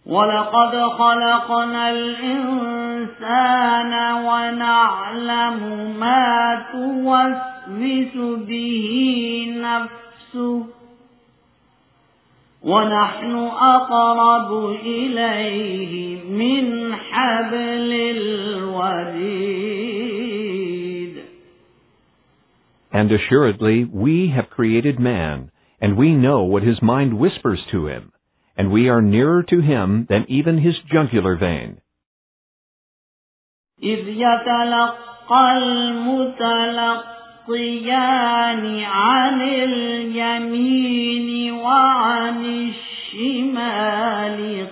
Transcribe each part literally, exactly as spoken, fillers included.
وَلَقَدْ خَلَقْنَا الْإِنسَانَ وَنَعْلَمُ مَا تُوَسْوِسُ بِهِ نَفْسُهُ وَنَحْنُ أَقْرَبُ إِلَيْهِ مِنْ حَبْلِ الْوَرِيدِ. And assuredly we have created man, and we know what his mind whispers to him, and we are nearer to him than even his jugular vein. إِذْ يَتَلَقَّى الْمُتَلَقِّيَانِ عَنِ الْيَمِينِ وَعَنِ الشِّمَالِ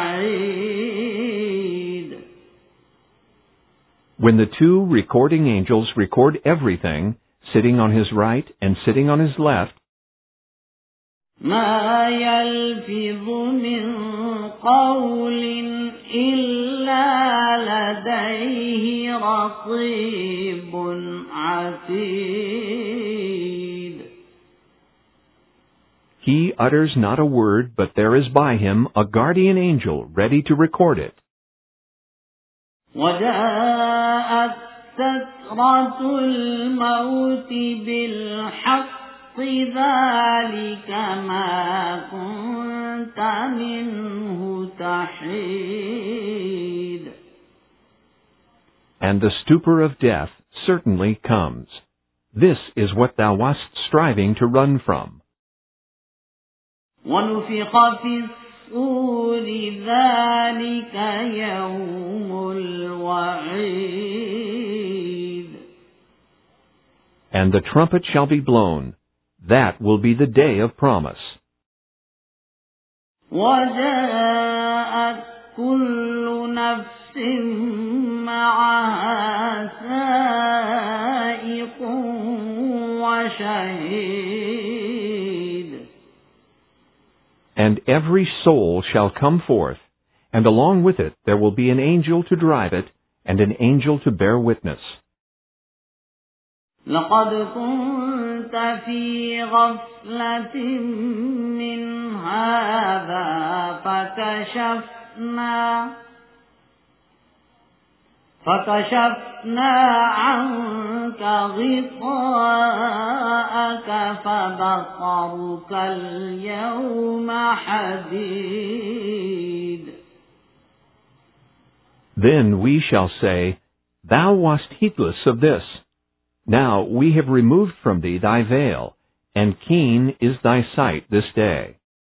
قَعِيدٌ. When the two recording angels record everything, sitting on his right and sitting on his left, مَا يَلْفِظُ مِنْ قَوْلٍ إِلَّا لَدَيْهِ رَقِيبٌ عَتِيدٌ. He utters not a word, but there is by him a guardian angel ready to record it. وَجَاءَتْ سَكْرَةُ الْمَوْتِ بِالْحَقِّ ذَلِكَ مَا كُنْتَ مِنْهُ تَحِيدُ. And the stupor of death certainly comes. This is what thou wast striving to run from. وَنُفِخَ فِي الصُّورِ ذَلِكَ يَوْمُ الْوَعِيدِ. And the trumpet shall be blown. That will be the day of promise. وَجَاءَتْ كُلُّ نَفْسٍ مَعَهَا سَائِقٌ وَشَهِيدٌ. And every soul shall come forth, and along with it there will be an angel to drive it, and an angel to bear witness. لَقَدْ كُنْتَ فِي غَفْلَةٍ مِّنْ هَذَا فَكَشَفْنَا فَكَشَفْنَا عَنْكَ غِطَاءَكَ فَبَصَرُكَ الْيَوْمَ حَدِيدٌ. Then we shall say, Thou wast heedless of this. Now we have removed from thee thy veil, and keen is thy sight this day.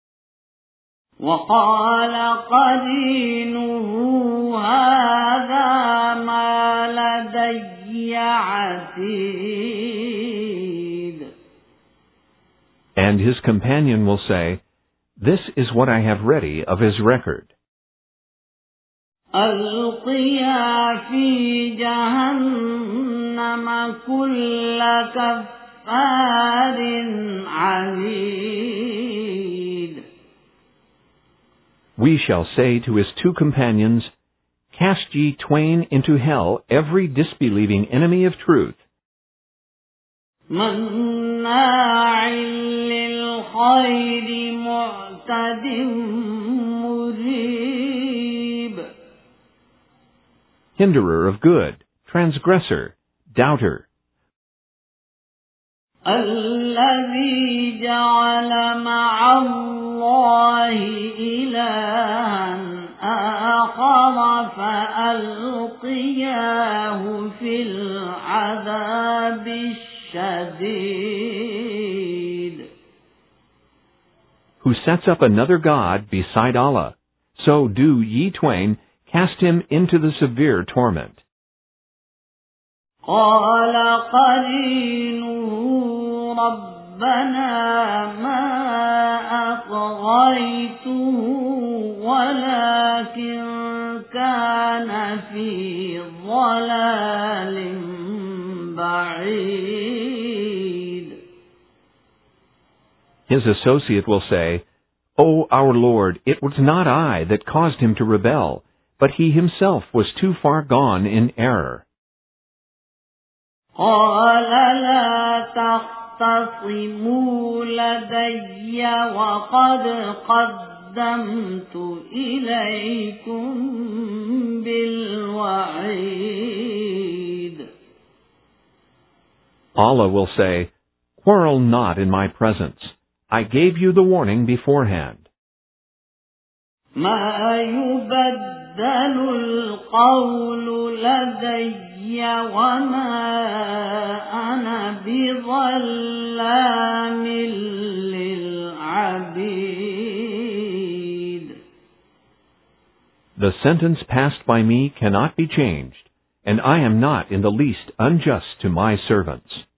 وَقَالَ قَرِينُهُ هَذَا مَا لَدَيَّ عَتِيدٌ. And his companion will say, This is what I have ready of his record. أَلْقِيَا فِي جَهَنَّمَ كُلَّ كَفَّارٍ عَنِيدٍ. We shall say to his two companions, Cast ye twain into hell every disbelieving enemy of truth, مَنَّاعٍ لِلْخَيْرِ مُعْتَدٍ مُرِيبٍ. hinderer of good, transgressor, doubter, الَّذِي جَعَلَ مَعَ اللَّهِ إِلَٰهًا آخَرَ فَأَلْقِيَاهُ فِي الْعَذَابِ الشَّدِيدِ. who sets up another God beside Allah. So do ye twain cast him into the severe torment. قَالَ قَرِينُهُ رَبَّنَا مَا أَطْغَيْتُهُ وَلَكِنْ كَانَ فِي ضَلَالٍ بَعِيدٍ. His associate will say, O our Lord, it was not I that caused him to rebel, but he himself was too far gone in error. قَالَ لَا تَخْتَصِمُوا لَدَيَّ وَقَدْ قَدَّمْتُ إِلَيْكُم إليكم بالوعيد. Allah will say, "Quarrel not in my presence. I gave you the warning beforehand." ما يبدل القول لدي وما أنا بظلام للعبيد. The sentence passed by me cannot be changed, and I am not in the least unjust to my servants.